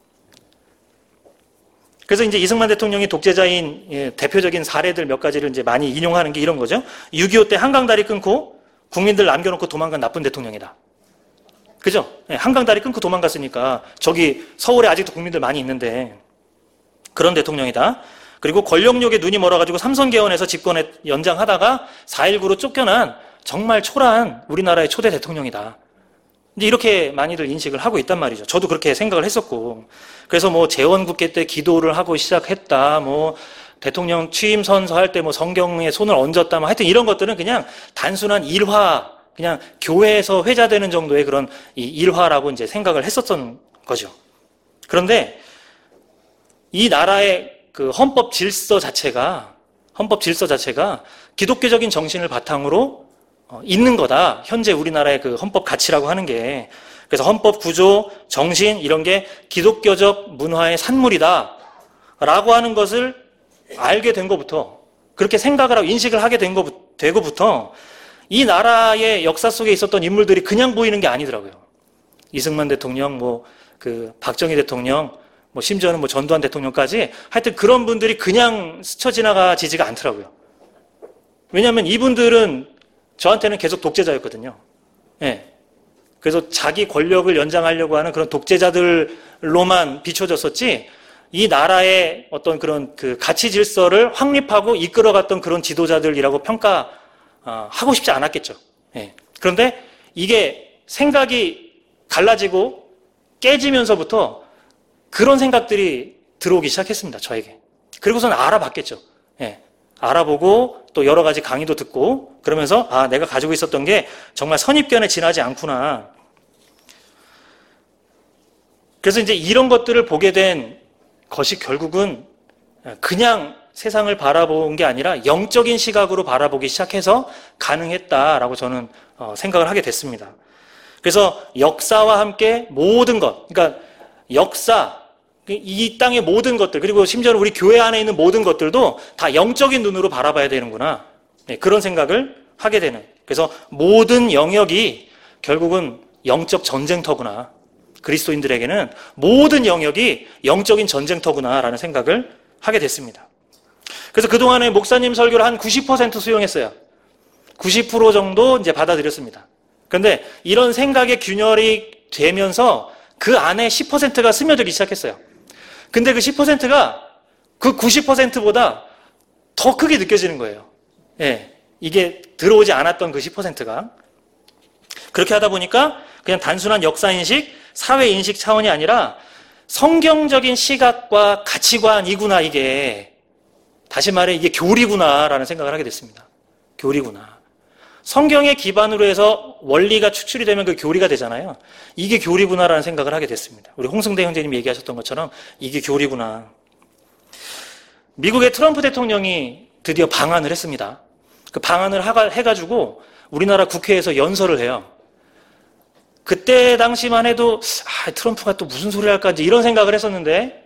Speaker 1: 그래서 이제 이승만 대통령이 독재자인 대표적인 사례들 몇 가지를 이제 많이 인용하는 게 이런 거죠. 6.25 때 한강다리 끊고 국민들 남겨놓고 도망간 나쁜 대통령이다. 그죠? 한강다리 끊고 도망갔으니까 저기 서울에 아직도 국민들 많이 있는데 그런 대통령이다. 그리고 권력욕에 눈이 멀어가지고 삼성개헌에서 집권에 연장하다가 4.19로 쫓겨난 정말 초라한 우리나라의 초대 대통령이다. 이제 이렇게 많이들 인식을 하고 있단 말이죠. 저도 그렇게 생각을 했었고. 그래서 뭐 재원국회 때 기도를 하고 시작했다, 뭐 대통령 취임 선서할 때 뭐 성경에 손을 얹었다, 뭐 하여튼 이런 것들은 그냥 단순한 일화, 그냥 교회에서 회자되는 정도의 그런 이 일화라고 이제 생각을 했었던 거죠. 그런데 이 나라의 그 헌법 질서 자체가 기독교적인 정신을 바탕으로 있는 거다. 현재 우리나라의 그 헌법 가치라고 하는 게. 그래서 헌법 구조, 정신 이런 게 기독교적 문화의 산물이다 라고 하는 것을 알게 된 것부터, 그렇게 생각을 하고 인식을 하게 되고부터 이 나라의 역사 속에 있었던 인물들이 그냥 보이는 게 아니더라고요. 이승만 대통령, 뭐 그 박정희 대통령, 뭐 심지어는 뭐 전두환 대통령까지 하여튼 그런 분들이 그냥 스쳐 지나가지지가 않더라고요. 왜냐하면 이분들은 저한테는 계속 독재자였거든요. 예. 그래서 자기 권력을 연장하려고 하는 그런 독재자들로만 비춰졌었지, 이 나라의 어떤 그런 그 가치 질서를 확립하고 이끌어갔던 그런 지도자들이라고 평가하고 싶지 않았겠죠. 예. 그런데 이게 생각이 갈라지고 깨지면서부터 그런 생각들이 들어오기 시작했습니다, 저에게. 그리고서는 알아봤겠죠. 예. 알아보고 또 여러 가지 강의도 듣고 그러면서 아, 내가 가지고 있었던 게 정말 선입견에 지나지 않구나. 그래서 이제 이런 것들을 보게 된 것이 결국은 그냥 세상을 바라본 게 아니라 영적인 시각으로 바라보기 시작해서 가능했다라고 저는 생각을 하게 됐습니다. 그래서 역사와 함께 모든 것, 그러니까 역사, 이 땅의 모든 것들, 그리고 심지어는 우리 교회 안에 있는 모든 것들도 다 영적인 눈으로 바라봐야 되는구나. 네, 그런 생각을 하게 되는. 그래서 모든 영역이 결국은 영적 전쟁터구나. 그리스도인들에게는 모든 영역이 영적인 전쟁터구나라는 생각을 하게 됐습니다. 그래서 그동안에 목사님 설교를 한 90% 수용했어요. 90% 정도 이제 받아들였습니다. 그런데 이런 생각의 균열이 되면서 그 안에 10%가 스며들기 시작했어요. 근데 그 10%가 그 90%보다 더 크게 느껴지는 거예요. 예, 이게 들어오지 않았던 그 10%가. 그렇게 하다 보니까 그냥 단순한 역사인식, 사회인식 차원이 아니라 성경적인 시각과 가치관이구나, 이게. 다시 말해 이게 교리구나라는 생각을 하게 됐습니다. 교리구나. 성경의 기반으로 해서 원리가 추출이 되면 그 교리가 되잖아요. 이게 교리구나라는 생각을 하게 됐습니다. 우리 홍승대 형제님이 얘기하셨던 것처럼 이게 교리구나. 미국의 트럼프 대통령이 드디어 방한을 했습니다. 그 방한을 해가지고 우리나라 국회에서 연설을 해요. 그때 당시만 해도 트럼프가 또 무슨 소리 할까 이런 생각을 했었는데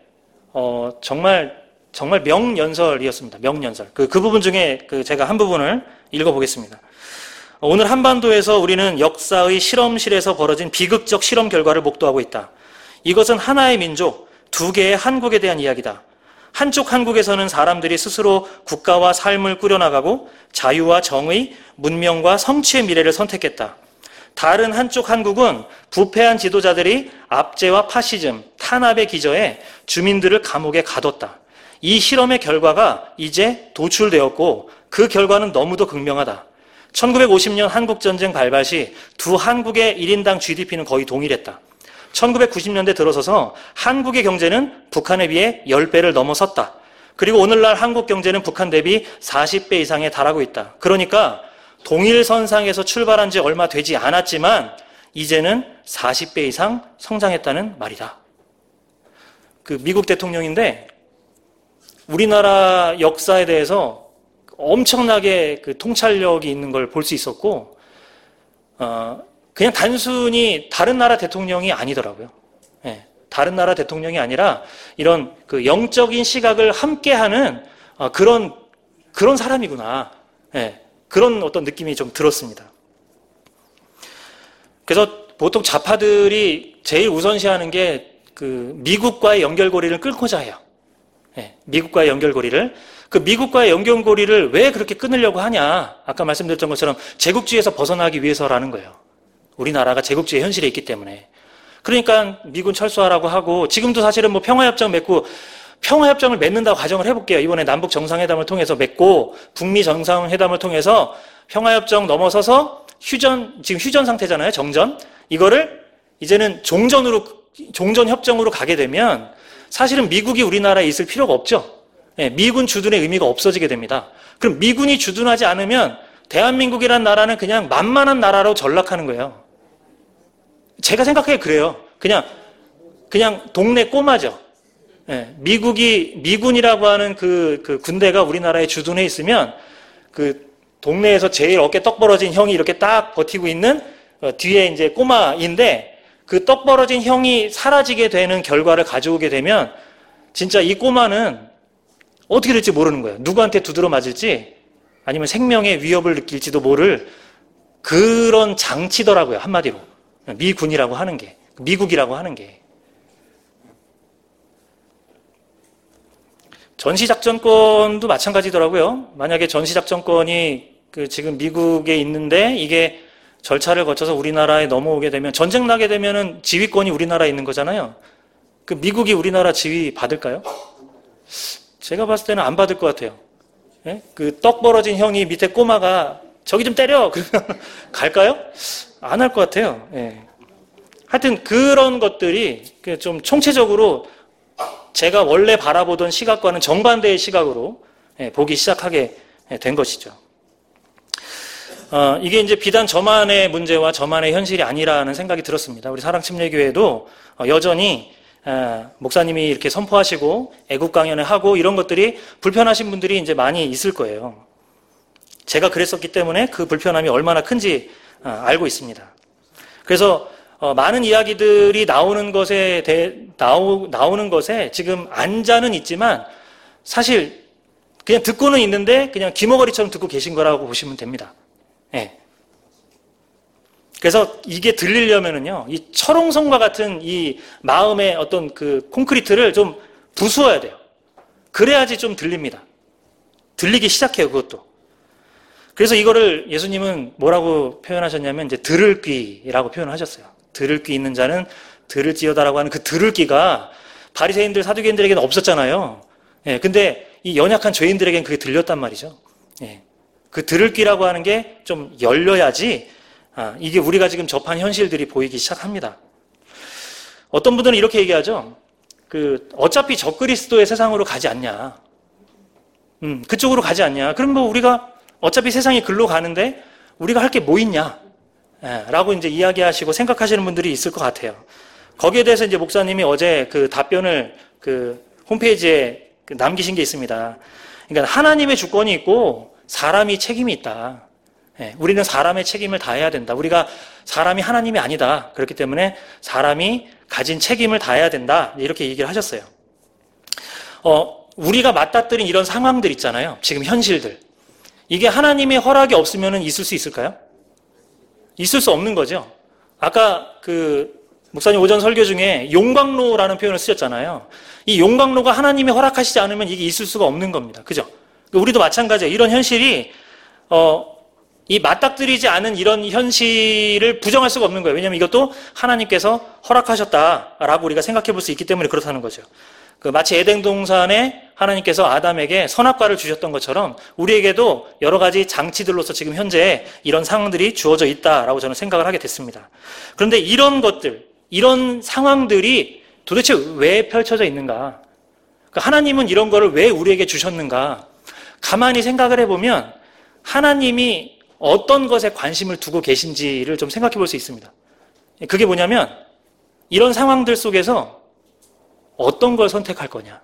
Speaker 1: 정말 명연설이었습니다. 명연설. 그 부분 중에 제가 한 부분을 읽어보겠습니다. 오늘 한반도에서 우리는 역사의 실험실에서 벌어진 비극적 실험 결과를 목도하고 있다. 이것은 하나의 민족, 두 개의 한국에 대한 이야기다. 한쪽 한국에서는 사람들이 스스로 국가와 삶을 꾸려나가고 자유와 정의, 문명과 성취의 미래를 선택했다. 다른 한쪽 한국은 부패한 지도자들이 압제와 파시즘, 탄압의 기저에 주민들을 감옥에 가뒀다. 이 실험의 결과가 이제 도출되었고 그 결과는 너무도 극명하다. 1950년 한국전쟁 발발 시 두 한국의 1인당 GDP는 거의 동일했다. 1990년대 들어서서 한국의 경제는 북한에 비해 10배를 넘어섰다. 그리고 오늘날 한국 경제는 북한 대비 40배 이상에 달하고 있다. 그러니까 동일선상에서 출발한 지 얼마 되지 않았지만 이제는 40배 이상 성장했다는 말이다. 그 미국 대통령인데 우리나라 역사에 대해서 엄청나게 그 통찰력이 있는 걸 볼 수 있었고, 그냥 단순히 다른 나라 대통령이 아니더라고요. 예, 다른 나라 대통령이 아니라 이런 그 영적인 시각을 함께하는 그런 사람이구나. 예, 그런 어떤 느낌이 좀 들었습니다. 그래서 보통 좌파들이 제일 우선시하는 게 그 미국과의 연결고리를 끊고자 해요. 예, 미국과의 연결고리를. 그 미국과의 연결고리를 왜 그렇게 끊으려고 하냐? 아까 말씀드렸던 것처럼 제국주의에서 벗어나기 위해서라는 거예요. 우리나라가 제국주의 현실에 있기 때문에. 그러니까 미군 철수하라고 하고, 지금도 사실은 뭐 평화협정 맺고, 평화협정을 맺는다고 가정을 해볼게요. 이번에 남북 정상회담을 통해서 맺고, 북미 정상회담을 통해서 평화협정 넘어서서 지금 휴전 상태잖아요. 정전. 이거를 이제는 종전 협정으로 가게 되면 사실은 미국이 우리나라에 있을 필요가 없죠. 예, 미군 주둔의 의미가 없어지게 됩니다. 그럼 미군이 주둔하지 않으면 대한민국이란 나라는 그냥 만만한 나라로 전락하는 거예요. 제가 생각해 그래요. 그냥 동네 꼬마죠. 예, 미군이라고 하는 그 군대가 우리나라에 주둔해 있으면 그 동네에서 제일 어깨 떡 벌어진 형이 이렇게 딱 버티고 있는 뒤에 이제 꼬마인데 그 떡 벌어진 형이 사라지게 되는 결과를 가져오게 되면 진짜 이 꼬마는 어떻게 될지 모르는 거예요. 누구한테 두드러 맞을지 아니면 생명의 위협을 느낄지도 모를 그런 장치더라고요. 한마디로. 미군이라고 하는 게. 미국이라고 하는 게. 전시작전권도 마찬가지더라고요. 만약에 전시작전권이 지금 미국에 있는데 이게 절차를 거쳐서 우리나라에 넘어오게 되면 전쟁 나게 되면은 지휘권이 우리나라에 있는 거잖아요. 그 미국이 우리나라 지휘 받을까요? 제가 봤을 때는 안 받을 것 같아요. 예? 그 떡 벌어진 형이 밑에 꼬마가 저기 좀 때려! 그러면 갈까요? 안 할 것 같아요. 예. 하여튼 그런 것들이 좀 총체적으로 제가 원래 바라보던 시각과는 정반대의 시각으로 보기 시작하게 된 것이죠. 이게 이제 비단 저만의 문제와 저만의 현실이 아니라는 생각이 들었습니다. 우리 사랑침례교회도 여전히 목사님이 이렇게 선포하시고 애국 강연을 하고 이런 것들이 불편하신 분들이 이제 많이 있을 거예요. 제가 그랬었기 때문에 그 불편함이 얼마나 큰지 알고 있습니다. 그래서 많은 이야기들이 나오는 것에 지금 안자는 있지만 사실 그냥 듣고는 있는데 그냥 귀머거리처럼 듣고 계신 거라고 보시면 됩니다. 예. 그래서 이게 들리려면은요, 이 철옹성과 같은 이 마음의 어떤 그 콘크리트를 좀 부수어야 돼요. 그래야지 좀 들립니다. 들리기 시작해요, 그것도. 그래서 이거를 예수님은 뭐라고 표현하셨냐면, 이제 들을 귀라고 표현하셨어요. 들을 귀 있는 자는 들을지어다라고 하는 그 들을 귀가 바리새인들, 사두개인들에게는 없었잖아요. 예, 근데 이 연약한 죄인들에게는 그게 들렸단 말이죠. 예. 그 들을 귀라고 하는 게 좀 열려야지 이게 우리가 지금 접한 현실들이 보이기 시작합니다. 어떤 분들은 이렇게 얘기하죠. 어차피 적그리스도의 세상으로 가지 않냐. 그쪽으로 가지 않냐. 그럼 뭐 우리가 어차피 세상이 글로 가는데 우리가 할 게 뭐 있냐. 라고 이제 이야기하시고 생각하시는 분들이 있을 것 같아요. 거기에 대해서 이제 목사님이 어제 그 답변을 홈페이지에 남기신 게 있습니다. 그러니까 하나님의 주권이 있고 사람이 책임이 있다. 우리는 사람의 책임을 다해야 된다. 우리가 사람이 하나님이 아니다. 그렇기 때문에 사람이 가진 책임을 다해야 된다. 이렇게 얘기를 하셨어요. 우리가 맞닥뜨린 이런 상황들 있잖아요. 지금 현실들. 이게 하나님의 허락이 없으면 있을 수 있을까요? 있을 수 없는 거죠. 아까 목사님 오전 설교 중에 용광로라는 표현을 쓰셨잖아요. 이 용광로가 하나님이 허락하시지 않으면 이게 있을 수가 없는 겁니다. 그죠? 우리도 마찬가지예요. 이런 현실이 이 맞닥뜨리지 않은 이런 현실을 부정할 수가 없는 거예요. 왜냐하면 이것도 하나님께서 허락하셨다라고 우리가 생각해 볼 수 있기 때문에 그렇다는 거죠. 마치 에덴 동산에 하나님께서 아담에게 선악과를 주셨던 것처럼 우리에게도 여러 가지 장치들로서 지금 현재 이런 상황들이 주어져 있다라고 저는 생각을 하게 됐습니다. 그런데 이런 것들, 이런 상황들이 도대체 왜 펼쳐져 있는가? 하나님은 이런 거를 왜 우리에게 주셨는가? 가만히 생각을 해보면 하나님이 어떤 것에 관심을 두고 계신지를 좀 생각해 볼 수 있습니다. 그게 뭐냐면 이런 상황들 속에서 어떤 걸 선택할 거냐.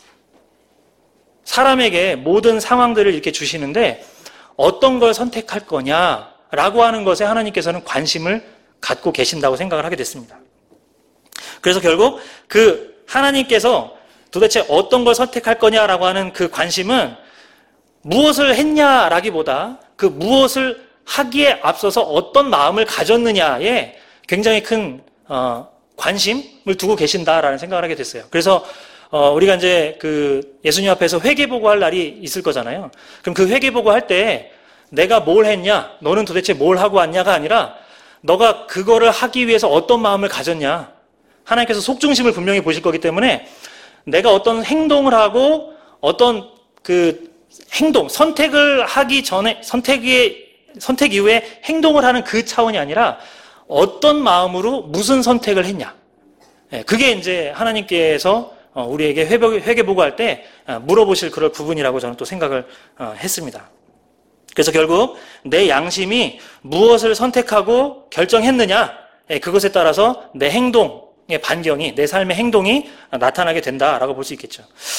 Speaker 1: 사람에게 모든 상황들을 이렇게 주시는데 어떤 걸 선택할 거냐라고 하는 것에 하나님께서는 관심을 갖고 계신다고 생각을 하게 됐습니다. 그래서 결국 하나님께서 도대체 어떤 걸 선택할 거냐라고 하는 그 관심은 무엇을 했냐라기보다 그 무엇을 하기에 앞서서 어떤 마음을 가졌느냐에 굉장히 큰 관심을 두고 계신다라는 생각을 하게 됐어요. 그래서 우리가 이제 예수님 앞에서 회개보고 할 날이 있을 거잖아요. 그럼 그 회개보고 할 때 내가 뭘 했냐, 너는 도대체 뭘 하고 왔냐가 아니라 너가 그거를 하기 위해서 어떤 마음을 가졌냐. 하나님께서 속중심을 분명히 보실 거기 때문에 내가 어떤 행동을 하고 어떤 선택을 하기 전에, 선택의 선택 이후에 행동을 하는 그 차원이 아니라 어떤 마음으로 무슨 선택을 했냐. 그게 이제 하나님께서 우리에게 회개보고할 때 물어보실 그럴 부분이라고 저는 또 생각을 했습니다. 그래서 결국 내 양심이 무엇을 선택하고 결정했느냐, 그것에 따라서 내 행동의 반경이, 내 삶의 행동이 나타나게 된다라고 볼 수 있겠죠.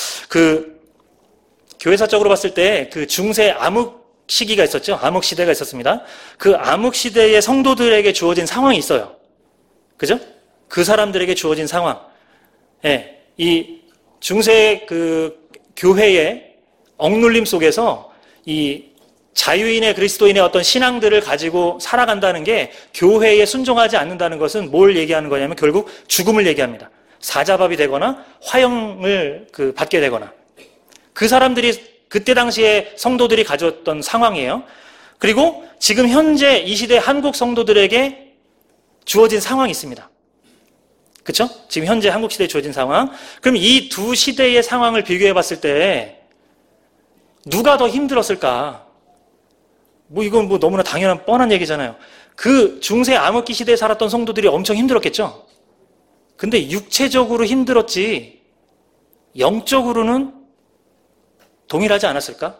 Speaker 1: 교회사적으로 봤을 때 그 중세 암흑 시기가 있었죠. 암흑 시대가 있었습니다. 그 암흑 시대의 성도들에게 주어진 상황이 있어요. 그죠? 그 사람들에게 주어진 상황. 이 중세 그 교회의 억눌림 속에서 이 자유인의 그리스도인의 어떤 신앙들을 가지고 살아간다는 게 교회에 순종하지 않는다는 것은 뭘 얘기하는 거냐면 결국 죽음을 얘기합니다. 사자밥이 되거나 화형을 받게 되거나. 그 사람들이 그때 당시에 성도들이 가졌던 상황이에요. 그리고 지금 현재 이 시대 한국 성도들에게 주어진 상황이 있습니다. 그렇죠? 지금 현재 한국 시대에 주어진 상황. 그럼 이 두 시대의 상황을 비교해 봤을 때 누가 더 힘들었을까? 이건 너무나 당연한 뻔한 얘기잖아요. 그 중세 암흑기 시대에 살았던 성도들이 엄청 힘들었겠죠? 근데 육체적으로 힘들었지 영적으로는 동일하지 않았을까?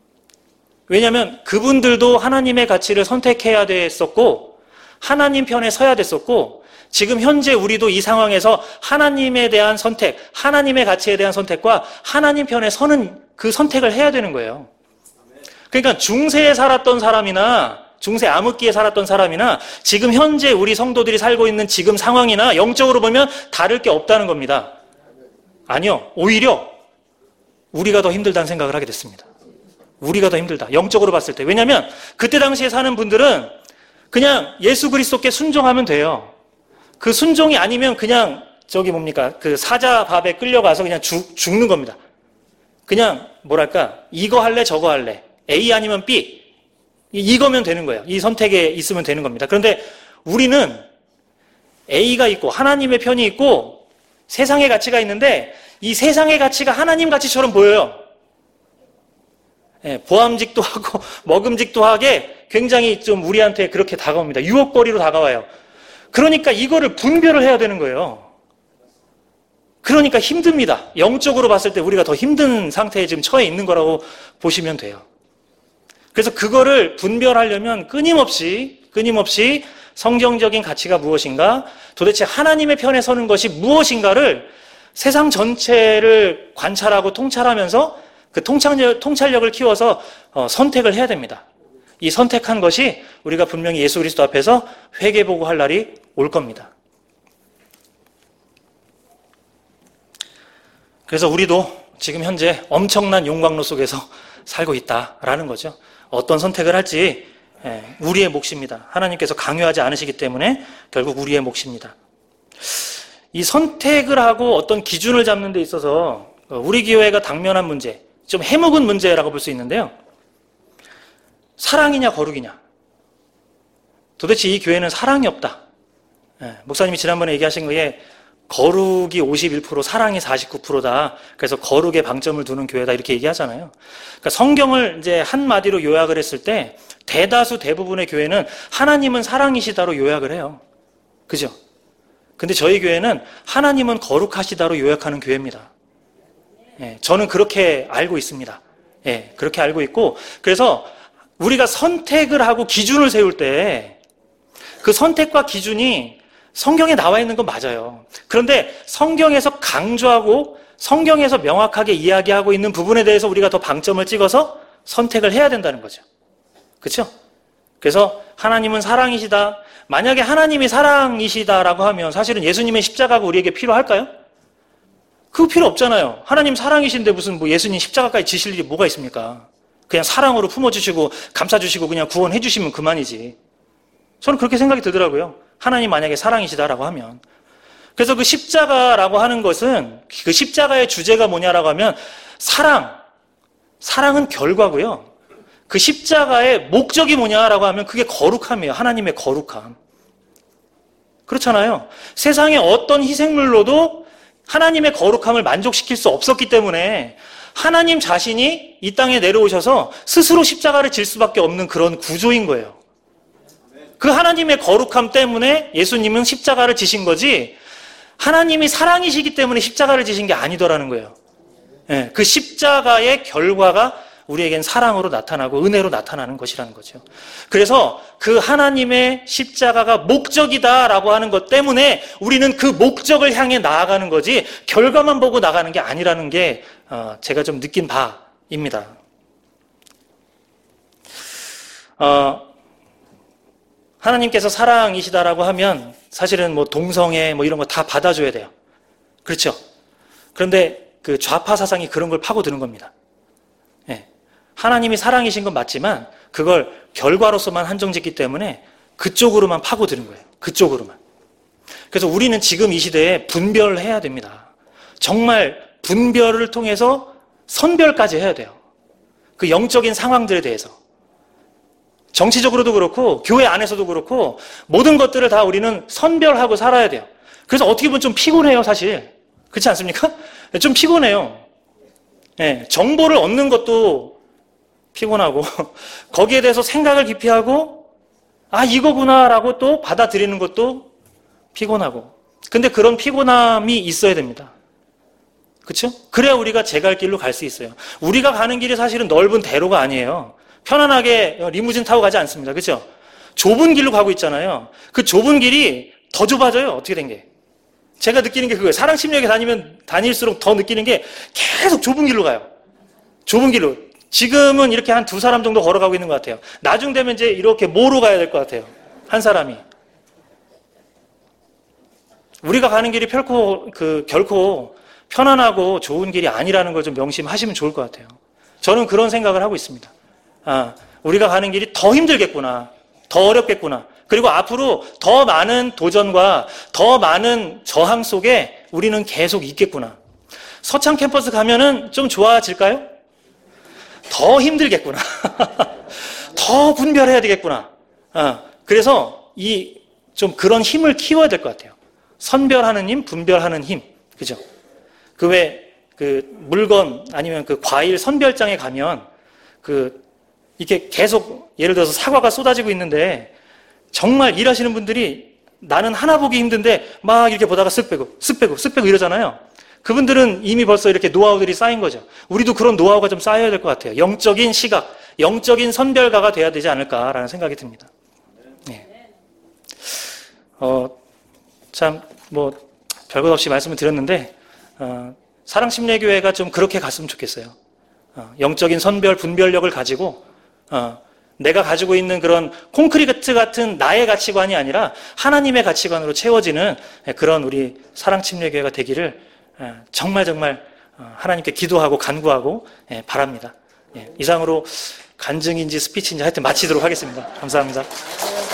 Speaker 1: 왜냐하면 그분들도 하나님의 가치를 선택해야 됐었고 하나님 편에 서야 됐었고 지금 현재 우리도 이 상황에서 하나님에 대한 선택, 하나님의 가치에 대한 선택과 하나님 편에 서는 그 선택을 해야 되는 거예요. 그러니까 중세에 살았던 사람이나 중세 암흑기에 살았던 사람이나 지금 현재 우리 성도들이 살고 있는 지금 상황이나 영적으로 보면 다를 게 없다는 겁니다. 아니요. 오히려 우리가 더 힘들다는 생각을 하게 됐습니다. 우리가 더 힘들다. 영적으로 봤을 때. 왜냐하면 그때 당시에 사는 분들은 그냥 예수 그리스도께 순종하면 돼요. 그 순종이 아니면 그냥 그 사자밥에 끌려가서 그냥 죽는 겁니다. 그냥 이거 할래 저거 할래. A 아니면 B. 이거면 되는 거예요. 이 선택에 있으면 되는 겁니다. 그런데 우리는 A가 있고 하나님의 편이 있고 세상의 가치가 있는데 이 세상의 가치가 하나님 가치처럼 보여요. 보암직도 하고 먹음직도 하게 굉장히 좀 우리한테 그렇게 다가옵니다. 유혹거리로 다가와요. 그러니까 이거를 분별을 해야 되는 거예요. 그러니까 힘듭니다. 영적으로 봤을 때 우리가 더 힘든 상태에 지금 처해 있는 거라고 보시면 돼요. 그래서 그거를 분별하려면 끊임없이 성경적인 가치가 무엇인가, 도대체 하나님의 편에 서는 것이 무엇인가를 세상 전체를 관찰하고 통찰하면서 그 통찰력을 키워서 선택을 해야 됩니다. 이 선택한 것이 우리가 분명히 예수 그리스도 앞에서 회개보고 할 날이 올 겁니다. 그래서 우리도 지금 현재 엄청난 용광로 속에서 살고 있다라는 거죠. 어떤 선택을 할지 우리의 몫입니다. 하나님께서 강요하지 않으시기 때문에 결국 우리의 몫입니다. 이 선택을 하고 어떤 기준을 잡는 데 있어서 우리 교회가 당면한 문제, 좀 해묵은 문제라고 볼 수 있는데요. 사랑이냐 거룩이냐. 도대체 이 교회는 사랑이 없다. 목사님이 지난번에 얘기하신 거에 거룩이 51%, 사랑이 49%다. 그래서 거룩에 방점을 두는 교회다 이렇게 얘기하잖아요. 그러니까 성경을 이제 한마디로 요약을 했을 때 대부분의 교회는 하나님은 사랑이시다로 요약을 해요. 그죠? 근데 저희 교회는 하나님은 거룩하시다로 요약하는 교회입니다. 저는 그렇게 알고 있습니다. 그렇게 알고 있고, 그래서 우리가 선택을 하고 기준을 세울 때 그 선택과 기준이 성경에 나와 있는 건 맞아요. 그런데 성경에서 강조하고 성경에서 명확하게 이야기하고 있는 부분에 대해서 우리가 더 방점을 찍어서 선택을 해야 된다는 거죠. 그렇죠? 그래서 하나님은 사랑이시다. 만약에 하나님이 사랑이시다라고 하면 사실은 예수님의 십자가가 우리에게 필요할까요? 그거 필요 없잖아요. 하나님 사랑이신데 무슨 예수님 십자가까지 지실 일이 뭐가 있습니까? 그냥 사랑으로 품어주시고 감싸주시고 그냥 구원해 주시면 그만이지. 저는 그렇게 생각이 들더라고요. 하나님 만약에 사랑이시다라고 하면. 그래서 그 십자가라고 하는 것은 그 십자가의 주제가 뭐냐라고 하면 사랑은 결과고요. 그 십자가의 목적이 뭐냐라고 하면 그게 거룩함이에요. 하나님의 거룩함. 그렇잖아요. 세상의 어떤 희생물로도 하나님의 거룩함을 만족시킬 수 없었기 때문에 하나님 자신이 이 땅에 내려오셔서 스스로 십자가를 질 수밖에 없는 그런 구조인 거예요. 그 하나님의 거룩함 때문에 예수님은 십자가를 지신 거지, 하나님이 사랑이시기 때문에 십자가를 지신 게 아니더라는 거예요. 예, 그 십자가의 결과가 우리에겐 사랑으로 나타나고 은혜로 나타나는 것이라는 거죠. 그래서 그 하나님의 십자가가 목적이다라고 하는 것 때문에 우리는 그 목적을 향해 나아가는 거지, 결과만 보고 나가는 게 아니라는 게 제가 좀 느낀 바입니다. 하나님께서 사랑이시다라고 하면 사실은 뭐 동성애 뭐 이런 거 다 받아줘야 돼요. 그렇죠? 그런데 그 좌파 사상이 그런 걸 파고드는 겁니다. 예. 하나님이 사랑이신 건 맞지만 그걸 결과로서만 한정짓기 때문에 그쪽으로만 파고드는 거예요. 그쪽으로만. 그래서 우리는 지금 이 시대에 분별해야 됩니다. 정말 분별을 통해서 선별까지 해야 돼요. 그 영적인 상황들에 대해서. 정치적으로도 그렇고 교회 안에서도 그렇고 모든 것들을 다 우리는 선별하고 살아야 돼요. 그래서 어떻게 보면 좀 피곤해요, 사실. 그렇지 않습니까? 좀 피곤해요. 예, 정보를 얻는 것도 피곤하고 거기에 대해서 생각을 깊이 하고 이거구나라고 또 받아들이는 것도 피곤하고. 근데 그런 피곤함이 있어야 됩니다. 그렇죠? 그래야 우리가 제 갈 길로 갈 수 있어요. 우리가 가는 길이 사실은 넓은 대로가 아니에요. 편안하게 리무진 타고 가지 않습니다. 그렇죠? 좁은 길로 가고 있잖아요. 그 좁은 길이 더 좁아져요. 어떻게 된 게. 제가 느끼는 게 그거예요. 사랑침략에 다닐수록 더 느끼는 게 계속 좁은 길로 가요. 좁은 길로. 지금은 이렇게 한 2사람 정도 걸어가고 있는 것 같아요. 나중 되면 이제 이렇게 모로 가야 될 것 같아요. 한 사람이. 우리가 가는 길이 결코 편안하고 좋은 길이 아니라는 걸 좀 명심하시면 좋을 것 같아요. 저는 그런 생각을 하고 있습니다. 우리가 가는 길이 더 힘들겠구나. 더 어렵겠구나. 그리고 앞으로 더 많은 도전과 더 많은 저항 속에 우리는 계속 있겠구나. 서창 캠퍼스 가면은 좀 좋아질까요? 더 힘들겠구나. 더 분별해야 되겠구나. 그래서 좀 그런 힘을 키워야 될 것 같아요. 선별하는 힘, 분별하는 힘. 그죠? 물건 아니면 그 과일 선별장에 가면 이렇게 계속 예를 들어서 사과가 쏟아지고 있는데 정말 일하시는 분들이 나는 하나 보기 힘든데 막 이렇게 보다가 쓱 빼고 이러잖아요. 그분들은 이미 벌써 이렇게 노하우들이 쌓인 거죠. 우리도 그런 노하우가 좀 쌓여야 될 것 같아요. 영적인 시각, 영적인 선별가가 돼야 되지 않을까라는 생각이 듭니다. 네. 별것 없이 말씀을 드렸는데, 사랑심례교회가 좀 그렇게 갔으면 좋겠어요. 영적인 선별, 분별력을 가지고, 내가 가지고 있는 그런 콘크리트 같은 나의 가치관이 아니라 하나님의 가치관으로 채워지는 그런 우리 사랑침례교회가 되기를 정말 하나님께 기도하고 간구하고 바랍니다. 이상으로 간증인지 스피치인지 하여튼 마치도록 하겠습니다. 감사합니다.